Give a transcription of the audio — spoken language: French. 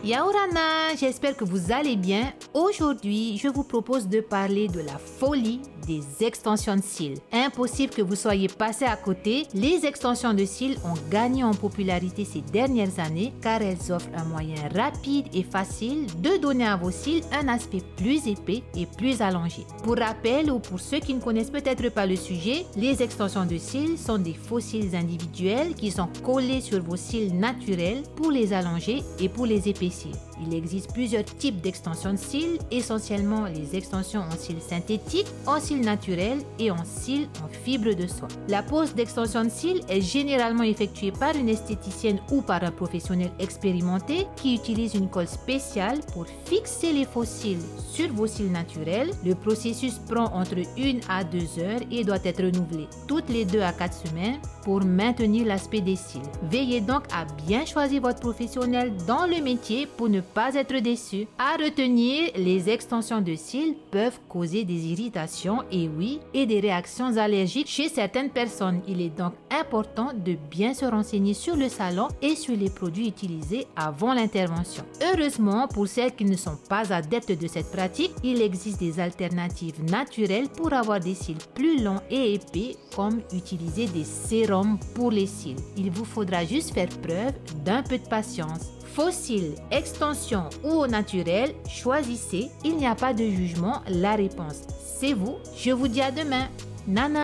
Yaorana, j'espère que vous allez bien. Aujourd'hui, je vous propose de parler de la folie des extensions de cils. Impossible que vous soyez passé à côté. Les extensions de cils ont gagné en popularité ces dernières années car elles offrent un moyen rapide et facile de donner à vos cils un aspect plus épais et plus allongé. Pour rappel ou pour ceux qui ne connaissent peut-être pas le sujet, les extensions de cils sont des faux cils individuels qui sont collés sur vos cils naturels pour les allonger et pour les épaissir. Il existe plusieurs types d'extensions de cils, essentiellement les extensions en cils synthétiques, en cils naturels et en cils en fibre de soie. La pose d'extension de cils est généralement effectuée par une esthéticienne ou par un professionnel expérimenté qui utilise une colle spéciale pour fixer les faux cils sur vos cils naturels. Le processus prend entre 1 à 2 heures et doit être renouvelé toutes les 2 à 4 semaines pour maintenir l'aspect des cils. Veillez donc à bien choisir votre professionnel dans le métier pour ne pas être déçu. À retenir, les extensions de cils peuvent causer des irritations et des réactions allergiques chez certaines personnes. Il est donc important de bien se renseigner sur le salon et sur les produits utilisés avant l'intervention. Heureusement, pour celles qui ne sont pas adeptes de cette pratique, il existe des alternatives naturelles pour avoir des cils plus longs et épais, comme utiliser des sérums pour les cils. Il vous faudra juste faire preuve d'un peu de patience. Faux cils, extension ou au naturel, choisissez. Il n'y a pas de jugement, la réponse c'est vous. Je vous dis à demain. Nana.